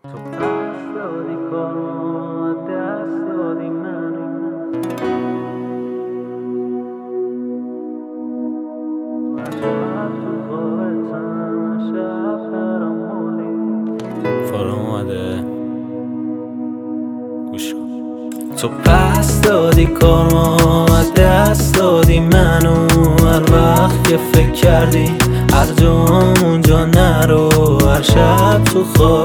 تو پس دادی کارو دست دادی منو شب تو خوابتم شب برام مردی فارم اومده گوش کن. تو پس دادی کارو دست دادی منو هر وقت که فکر کردی هر جا اونجا نرو هر شب تو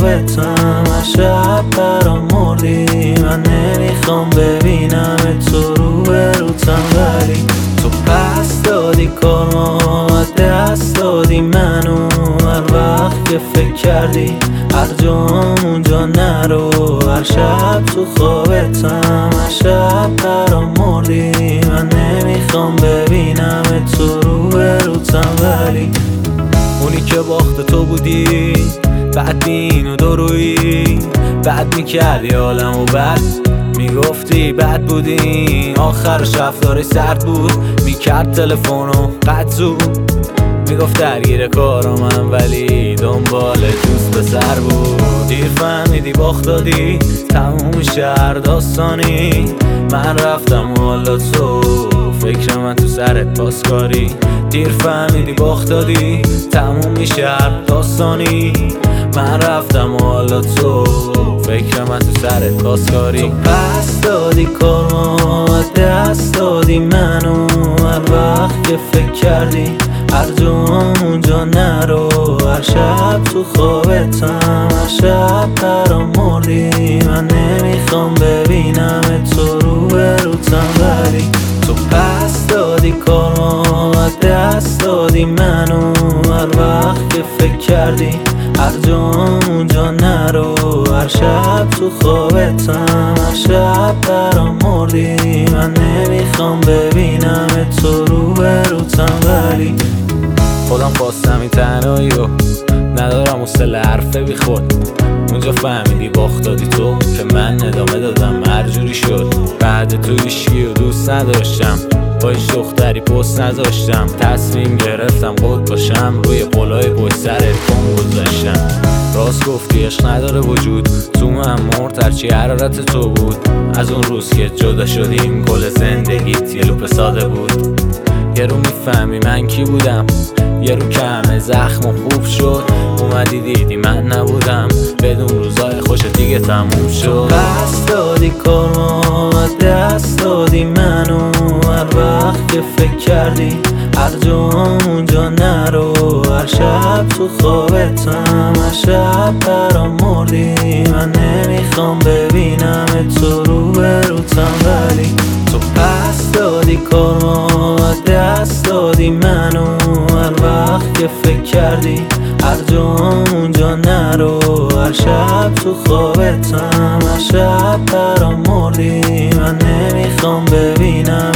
خوابتم هر شب برام مردی من نمیخوام ببینم تو رو به روتم ولی تو پس دادی کارو دست دادی منو هر وقت که فکر کردی هر جا اونجا نرو هر شب تو خوابتم هر شب برام مردی من نمیخوام ببینم تو رو به روتم ولی اونی که باخت تو بودی بعد اینو درویی بعد میکردی عالمو بد میگفتی بد بودی آخرش رفتاری سرد بود میکرد تلفنو قد زود میگفت درگیر کارم من ولی دنبال دوست پسر بود دیر فهمیدی باخت دادی تموم شهر داستانی من رفتم و حالا تو فکر من تو سرت پاسکاری دیر فهمیدی باخت دادی تموم شهر داستانی من رفتم و حالا تو فکر من تو سرت پاسکاری تو پس دادی کارو دست دادی منو هر وقت که فکر کردی هر جا اونجا نرو هر شب تو خوابتم هر شب برام مردی من نمیخوام ببینم تو رو به روتم ولی تو پس دادی کارو دست دادی منو هر وقت که فکر کردی هر جا اونجا نرو هر شب تو خوابتم هر شب برام مردی من نمیخوام ببینم تو رو به روتم ولی خودم خواستم این تنهایی رو ندارم حوصله حرفه بی خود اونجا فهمیدی باخت دادی تو که من ادامه دادم هر جوری شد بعد تو هیچکی رو دوست نداشتم با هیچ دختری پست نذاشتم تصمیم گرفتم خود باشم روی قولای پشت سرت پام گذاشتم راست گفتی عشق نداره وجود تو من مرد هرچی حرارت تو بود از اون روز که جدا شدیم کل زندگیت یه لوپ ساده بود یه رو میفهمی من کی بودم یه رو که همه زخم و خوب شد اومدی دیدی من نبودم بدون روزای خوش دیگه تموم شد پس دادی کارو دست دادی منو هر وقت که فکر کردی هر جا اونجا نرو هر شب تو خوابتم هر شب برام مردی من نمیخوام ببینم تو رو به روتم ولی تو پس دادی کارو دست دادی منو هر وقت که فکر کردی هر جا اونجا نرو هر شب تو خوابتم هر شب برام مردی من نمیخوام ببینم